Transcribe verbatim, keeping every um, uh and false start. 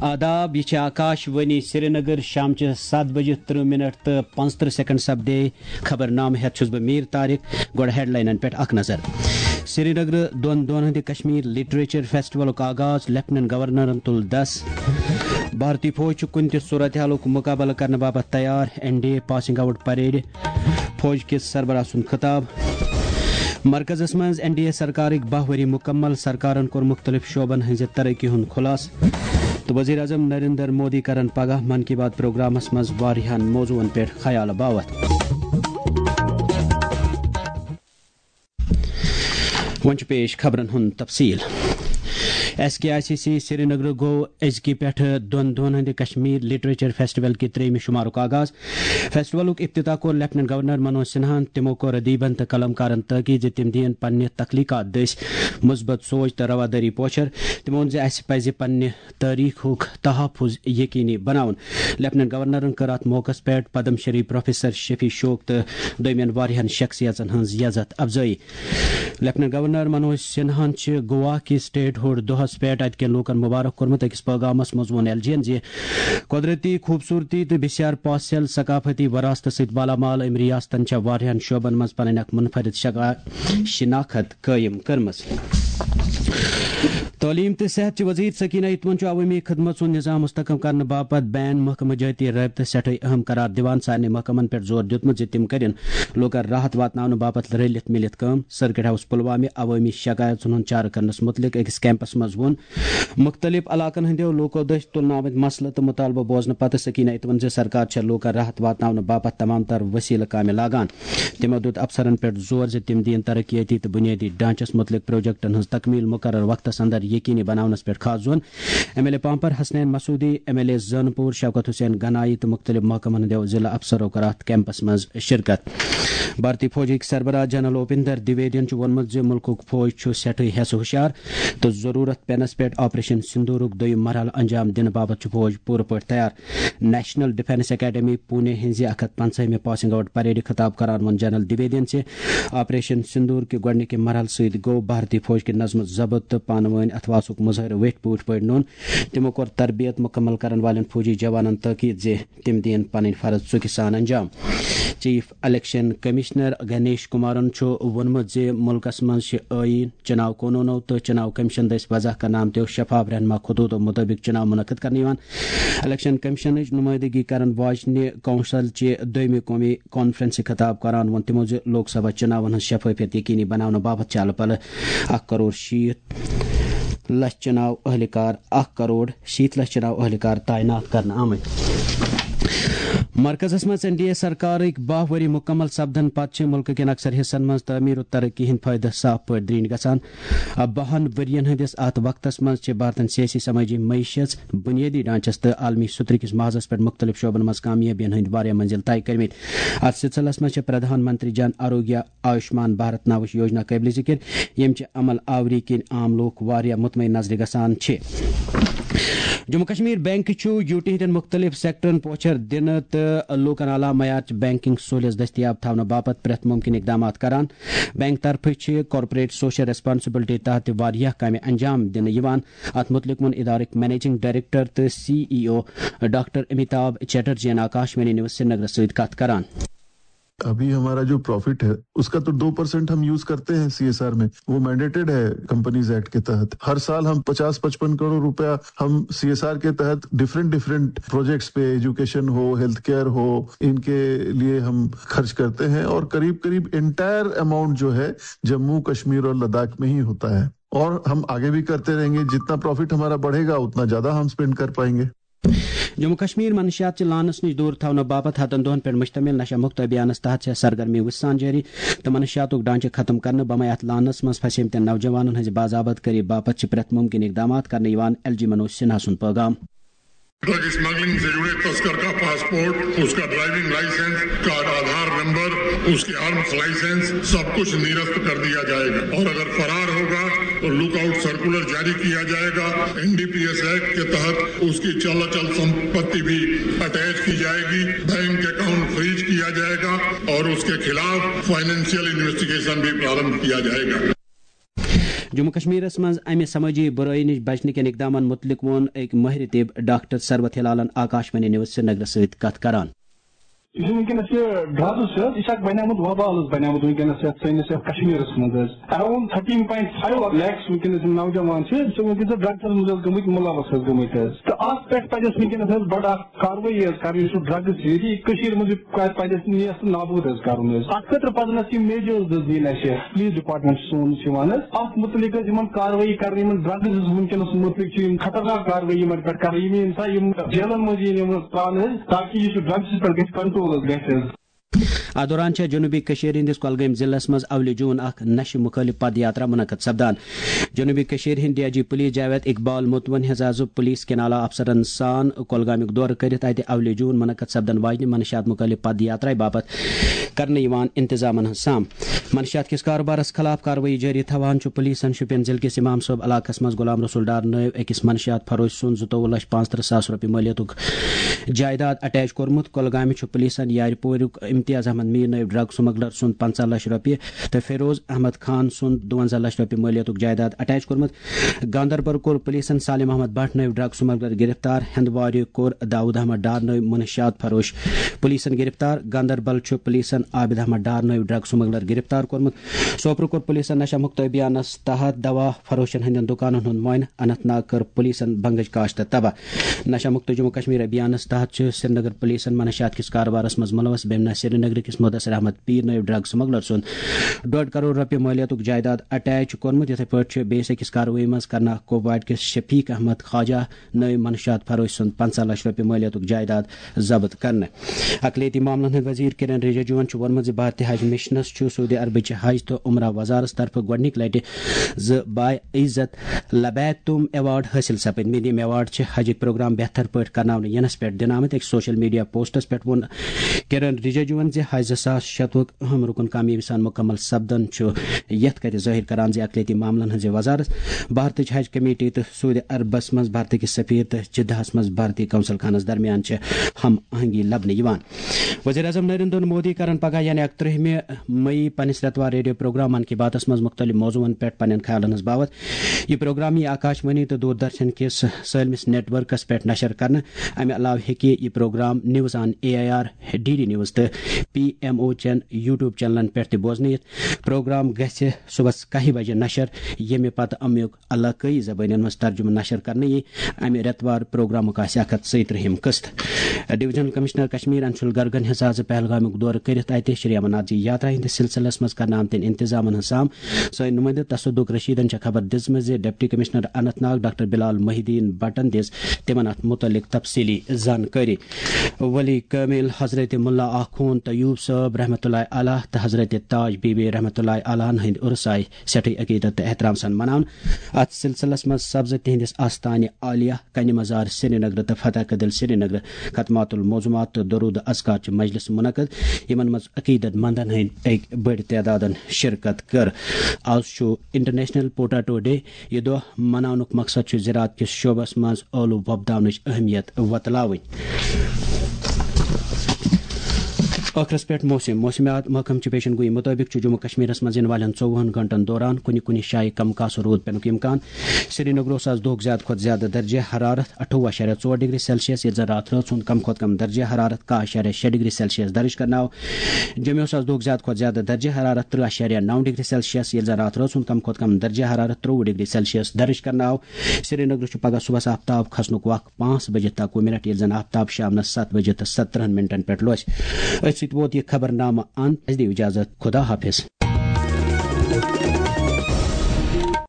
آداب یہ آکاش وانی سری نگر شام چہ سات بجے ترہ منٹ تو پانچ ترہ سیکنڈ سپدے خبر نام ہیت چھس بہ میر طارق گوڑ ہیڈ لائنن پہ اخ نظر سری نگر دون دون ہند کشمیر لٹریچر فیسٹول آغاز لیفٹننٹ گورنرن تل دس بھارتی فوج کن تہ صورت حالک مقابلہ کرنے باپت تیار N D A passing out parade فوج کس سربراہ سن خطاب مرکزس مز این ڈی اے سرکارک بہ وری مکمل سرکارن کور مختلف شعبن ہز ترقی ہند خلاص تو وزیر اعظم نریندر مودی کرن پگہ من کی بات پروگرامس مز واریہن موضوعن پہ خیال باوت ونچ پیش خبرن ہند تفصیل ایس کے آئی سی سی سری نگر گو ازکی پہ دون دون ہند کشمیر لٹریچر فیسٹول کی تریم شمارک آغاز فیسٹولک افتتاح کور لیفٹننٹ گورنر منوج سنہان تمو کور ادیبن تو قلم کارن تاکید تم دین پنہ تخلیقات دس مثبت سوچ تو رواداری پوچھر تمو وون اس پزِ پنہ تاریخ تحفظ یقینی بناون لیفٹننٹ گورنرن کر ات موقع پہ پدم شری پروفیسر شفیع شوق تو دویمین واریہن شخصیتن ہز عزت افزائی لیفٹننٹ گورنر منوج سنہان گوا کی سٹیٹ ہوڈ دہس پہ ات کن لوکن مبارک کورمت اکس پیغامس مز وون ایل جی ین زِ قدرتی خوبصورتی تو بسیار پاسل ثقافتی وراثت ست بالا مال ام ریاستن چھ واریہن شعبن مز پنن اک منفرد شناخت قائم کرمس تعلیم تو صحت وزیر سکینہ اتمن عوامی خدمت سن نظام مستحکم کرنے باپت بین محکمہ جہتی رابطہ سٹھے اہم قرار دیوان سارے محکمن پہ زور دیتمت تم کرن لوکن راحت واتن باپت رلت ملت کام سرکٹ ہاؤس پلوامہ عوامی شکایت ہند چارہ کرنس متعلق اکس کیمپس مز وون مختلف علاقن ہندو لوکو دس تلن آمت مسلہ تو مطالبہ بوزن پتہ سکینہ اتمن زِ سرکار چھ لوکن راحت واتن باپت تمام تر وسیلہ کامہ لاگان تمو دت افسرن پہ زور زِ تم دین ترقیاتی تو بنیادی ڈھانچس متعلق پروجیکٹن ہز تکمیل مقرر وقتس اندر یقینی بناونس پہ خاص zone M L A Pampore Hasnain Masoodi M L A Zainapora Shaukat Hussain Ganai تو مختلف محکمن ہندو ضلع افسرو کر ات کیمپس مز شرکت بھارتی فوجک سربراہ جنرل اوپندر دویدین وونمت زِ ملکک فوج چھ سٹھے حیث ہوشیار تو ضرورت پینس پہ آپریشن سندورک دویم مرحلہ انجام دن باپت فوج پور پہ تیار نیشنل ڈیفینس اکیڈمی پونے ہز اک ہتھ پنچہمہ پاسنگ آؤٹ پریڈ خطاب کران ون جنرل دویدین سے آپریشن سندور کے گۄڈنِکہِ مرحلہ ست گو بھارتی فوج کے نظم ضبط تو پانہ ون اتھواسک مظاہرہ ویٹ پوٹ پہ نون تمو کور تربیت مکمل کرن والن فوجی جوانن تاکید زِ تم دین پنن فرض ژُکہِ سان انجام چیف الیکشن کمشنر گنیش کمارن وونمت زِ ملکس مز عین چناو قونوٗنو تو چناو کمیشن دس وضع کرنا آمتو شفاف رہنما خطوطو مطابق چناو منعقد کرنے الیکشن کمیشنچ نمائندگی کرن واجنہ کونسل چہ دویمہ قومی کانفرنس خطاب کران وون تمو زِ لوک سبھا چناون ہز شفافیت یقینی بناونہٕ باپت چل پل اکھ کروڑ شیت لچھ چناو اہلکار اکھ کروڑ شیت لچھ چناو اہلکار تعینات کرنے آمت مرکزس مز این ڈی اے سرکارک بہ وری مکمل سپدن پتہ ملک کن اکثر حصن مز تعمیر و ترقی ہند فائدہ صاف پہ درین گژھان بہن ورین ہندس ات وقتس مز بھارتن سیاسی سماجی معیشت بنیادی ڈھانچس تو عالمی ستر کس محاذس پہ مختلف شعبن مز کامیابین ہند واریاہ منزل طے کرمت ات سلسلس مز پردھان منتری جن آروگیہ آیوشمان بھارت ناوچ یوجنا قابل ذکر یم چہ عمل آوری کن عام لوک واریاہ مطمئن نظر گژھان Jammu Kashmir bank U T ہندین مختلف سیکٹرن پوچھر دن تو لوکن اعلیٰ معیار بینکنگ سہولیت دستیاب تھونہ باپت پریت ممکن اقدامات کران بینک طرف کارپوریٹ سوشل ریسپانسبلٹی تحت واریاہ کامہ انجام دن یوان ات متعلق ون ادارک مینیجنگ ڈائریکٹر تو C E O doctor Amitabh Chatterjee Akashvani news Srinagar ست کت کران ابھی ہمارا جو پروفٹ ہے اس کا تو دو پرسینٹ ہم یوز کرتے ہیں سی ایس آر میں، وہ مینڈیٹڈ ہے کمپنیز ایکٹ کے تحت. ہر سال ہم پچاس پچپن کروڑ روپیہ ہم سی ایس آر کے تحت ڈفرینٹ ڈفرینٹ پروجیکٹس پہ، ایجوکیشن ہو، ہیلتھ کیئر ہو، ان کے لیے ہم خرچ کرتے ہیں، اور قریب قریب انٹائر اماؤنٹ جو ہے جموں کشمیر اور لداخ میں ہی ہوتا ہے. اور ہم آگے بھی کرتے رہیں گے، جتنا پروفٹ ہمارا بڑھے گا اتنا زیادہ ہم اسپینڈ کر پائیں گے. جموں کشمیر منشیات لانس نش دور تھونہ باپت ہتن دہن پہ مشتمل نشہ مکت ابھیانس تحت سرگرمی وسان جاری تو منشیات ڈانچہ ختم کرنے بمے ات لانس مز پھسمتین نوجوانن ہز باضابط کری باپت پریت ممکن اقدامات کرنے ایل جی منوج سنہا سن پیغام. ڈرگ اسمگلنگ سے جڑے تسکر کا پاسپورٹ، اس کا ڈرائیونگ لائسنس، کا آدھار نمبر، اس کے آرمز لائسنس سب کچھ نیرست کر دیا جائے گا، اور اگر فرار ہوگا تو لک آؤٹ سرکولر جاری کیا جائے گا. N D P S act کے تحت اس کی چل اچل سمپتی بھی اٹیچ کی جائے گی، بینک اکاؤنٹ فریز کیا جائے گا، اور اس کے خلاف فائنینشیل انویسٹیگیشن بھی پرارمبھ کیا جائے گا. جموں کشمیرس مز امہ سمٲجی برٲیی نش بچنہٕ کٮ۪ن اقدامن متعلق ووٚن أکۍ مٲہرِ طب ڈاکٹر ثروت ہلالن آکاشوانی نِوٕز سرینگر سۭتۍ کتھ کران. یہ ونکس ڈرگس یہ بنیامت وبال بنیامت ونکس سنس کشمیرس مز around thirteen point five lakhs ونکس نوجوان ونکس ڈرگس مز گمت ملوث گمت تو ات پہ پہ ونکس بڑ کاروٲیی کریں ڈرگس یہ مز پہ نیس نابود کرن ات خاطر پزن اس میجرز دن پولیس ڈپارٹمنٹ سون ات متعلق کاروٲیی کریں ڈرگز ونکس متعلق خطرناک کاروٲیی پہ کریں جیلن مز تران تاکہ یہ ڈرگس پہ گھس کنٹرول. اتھ دوران جنوبی کشیر ہندس کۄلگٲمۍ ضلعس مز اولہِ جون اکھ نشہ مخالف پد یاترا منعقد سپدان. جنوبی کشیر ہند D I G police Javed Iqbal متون ہز آز پولیس کین اعلی افسرن سان کۄلگامیُک دورٕ کٔرِتھ اتہِ اولہِ جون منعقد سپدن واجنہِ منشیات مخالف پد یاترا باپت کرنہٕ یِوان انتظامن ہٕنٛز سام. منشیات کِس کاربارس خلاف کاروٲیی جٲری تھاوان چھُ پولیسن شوپین ضلعہٕ کِس امام صٲب علاقس منٛز غلام رسول ڈار نٲو أکِس منشیات فروش سُنٛد زٕتووُہ لچھ پانٛژھ تٕرٛہ ساس رۄپیہِ مٲلیتُک جائیداد اٹیچ کوٚرمُت. کۄلگامہِ چھُ پولیسن یارِ پوٗرُک امتیاز احمد میٖر نٲیِب ڈرگ سمگلر سُنٛد پنژاہ لچھ رۄپیہِ تہٕ فیروز احمد خان سُنٛد دُونزہ لچھ رۄپیہِ مٲلیتُک جائیداد اٹیچ کوٚرمُت. گاندربل کوٚر پولیسن سالم احمد بٹ نٲیِب ڈرگ سمگلر گرفتار. ہندوارِ کوٚر داؤد احمد ڈار نٲیِب منشیات فروش پولیسن گرفتار. گاندربل چھُ پولیسن عابد احمد ڈار نٲیِب ڈرگ سمگلر گرفتار کوٚرمُت. سوپور کوٚر پولیسن نشہ مُکت ابھیانس تحت دوا فروشن ہٕنٛدٮ۪ن دُکانن ہُنٛد معائنہٕ. اننت ناگ کٔر پولیسن بنگٕچ کاشت تباہ. نشہ مُکت جموں کشمیر ابھیانس تحت چھِ سری نگر پولیسن منشیات کِس کاربارس منٛز ملوث بیمنا سری نگر کِس مدثر احمد پیٖر نٲیِب ڈرگ سمگلر سُنٛد ڈۄڈ کرور رۄپیہِ مٲلیتُک جائیداد اٹیچ کوٚرمُت. یِتھٕے پٲٹھۍ چھُ بیٚیِس أکِس کاروٲیی منٛز کرنا کوپوارِ کِس شفیق احمد خواجہ نٲیِب منشیات فروش سُنٛد پنژاہ لچھ رۄپیہِ مٲلیتُک جائیداد ضبط کرنہٕ. اقلیتی معاملن ہٕنٛدۍ وزیر کرن رجیجوَن چھُ ووٚنمُت زِ بھارتی حج مشنس چھُ سعودی عربٕچہِ حج تہٕ عمرہ وزارت طرفہٕ گۄڈنِکہِ لٹہِ زٕ باعزت لبیک تُم ایوارڈ حٲصِل سپٕدمٕتۍ. یِم ایوارڈ چھِ حجٕکۍ پروگرام بہتر پٲٹھۍ کرناونہٕ یِنس پٮ۪ٹھ دِنہٕ آمٕتۍ. أکِس سوشل میڈیا پوسٹس پٮ۪ٹھ ووٚن کرن رجیجوَن زِ حج زٕ ساس شتوُہُک اہم رُکُن کامیٲبی سان مُکمل سپدن چھُ یتھ کتہِ ظٲہر کران زِ اقلیتی معاملن ہٕنٛزِ وزارت بھارتٕچ حج کمیٹی تہٕ سعودی عربس منٛز بھارتٕکۍ سفیر تہٕ جدہس منٛز بھارتی کونسل خانس درمیان چھِ ہم آہنگی لبنہٕ یِوان. وزیر اعظم نریندر مودی کرن پگہہ یعنی اکترہمہِ مئی پننِس ریتوار ریڈیو پروگرام من کی باتس منٛز مختلف موضوعن پٮ۪ٹھ پننٮ۪ن خیالن ہٕنٛز باوت. یہِ پروگرام یی آکاشوانی تہٕ دوردرشن کِس سٲلمِس نیٹ ورکس پٮ۪ٹھ نشر کرنہٕ. امہِ علاوٕ ہیٚکہِ یہِ programme news on A I R D D news تہٕ پی ایم او چٮ۪ن یوٗٹیوب چینلن پٮ۪ٹھ تہِ بوزنہٕ یِتھ. پروگرام گژھِ صبحس کاہہِ بجہِ نشر ییٚمہِ پتہٕ امیُک علاقٲیی زبٲنٮ۪ن منٛز ترجمہٕ نشر کرنہٕ یی. امہِ ریتوار پروگرامُک آسہِ اکھ ہتھ ژۄیہِ ترٛہِم قٕسط. ڈویژنل کمشنر کشمیر انشول گرگن ہیٚژ آز پہلگامیُک دورٕ کٔرِتھ اتہِ شری امرناتھ جی یاترا ہٕنٛدِس سلسلس منٛز کرنہٕ آمتٮ۪ن انتظامن ہٕنٛز سام. سٲنۍ نُمٲیندٕ تصدق رشیدن چھےٚ خبر دِژمٕژ زِ deputy commissioner Anantnag doctor Bilal Mohiuddin بٹن دِژ تِمن اتھ مُتعلق تفصیلی زانکٲری. ولی کامل حضرت ملا آخوند طیوب صٲب رحمۃ اللہ علیہ تہٕ حضرت تاج بی بی رحمۃ اللہ علیہ ہٕنٛدۍ عرس آیہِ سٮ۪ٹھٕے عقیدت تہٕ احترام سان مناونہٕ. اتھ سلسلس منٛز سپزٕ تِہنٛدِس آستانہِ عالیہ کنہِ مزار سری نگر تہٕ فتح کدل سری نگر ختمات الموضوعات تہٕ درود اذکار چہِ مجلس منعقد یِمن منٛز عقیدت مندن ہٕنٛدۍ أکۍ بٔڑۍ تعدادن شرکت کٔر. آز چھُ انٹرنیشنل پوٹیٹو ڈے. یہِ دۄہ مناونُک مقصد چھُ زراعت کِس شعبس منٛز ٲلوٕ وۄپداونٕچ اہمیت وۄتلاوٕنۍ. ٲخرس پٮ۪ٹھ موسم موسمیات محکم چہِ پیشن گوئی مطٲبق چھُ جموں کشمیرس منٛز یِنہٕ والٮ۪ن ژۄوُہن گنٹن دوران کُنہِ کُنہِ جایہِ کم کاسہٕ روٗد پینُک اِمکان. سری نگر اوس آز دۄہُک زیادٕ کھۄتہٕ زیادٕ درجہِ حرارت اٹھووُہ اشاریہ ژور ڈگری سیلسیس ییٚلہِ زن راتھ رٲژ ہُنٛد کم کھۄتہٕ کم درجہِ حرارت کاہ اشاریہ شےٚ ڈگری سیلسیس درج کرناو. جموں اوس آز دۄہُک زیادٕ کھۄتہٕ زیادٕ درجہِ حرارت ترٕہ اشاریہ نو ڈگری سیلسیس ییٚلہِ زن راتھ رٲژ ہُنٛد کم کھۄتہٕ کم درجہِ حرارت ترٛۆوُہ ڈگری سیلسیس درج کرناو. سری نگر چھُ پگہہ صبحس آفتاب کھسنُک وق پانٛژھ بجے تاکوُہ منٹ ییٚلہِ زن آفتاب شامنس ستھ بجے تہٕ ستترہن منٹن پٮ۪ٹھ لوسہِ. أتھۍ سۭتۍ ووت یہِ خبر نامہ انت. اَسہِ دِیِو اِجازت. خدا حافظ.